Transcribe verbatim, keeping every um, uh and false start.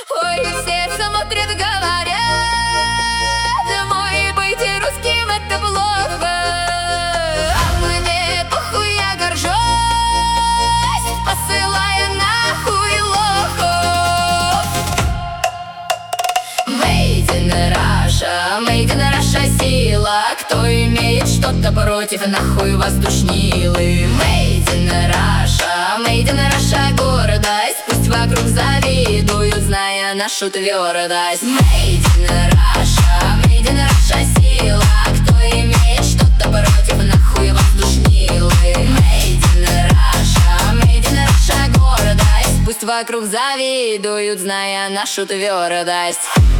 Ой, все смотрят, говорят, мой быть русским это плохо. А мне похуй, я горжусь, посылая нахуй лохов. Made in Russia, made in Russia сила. Кто имеет что-то против, нахуй воздушнилы. Made in Russia, made in Russia гордость. Пусть вокруг завидуют, зная нашу твердость. Made in Russia, made in Russia сила. Кто имеет что-то против, нахуй воздушнилы. Made in Russia, made in Russia гордость. Пусть вокруг завидуют, зная нашу твердость.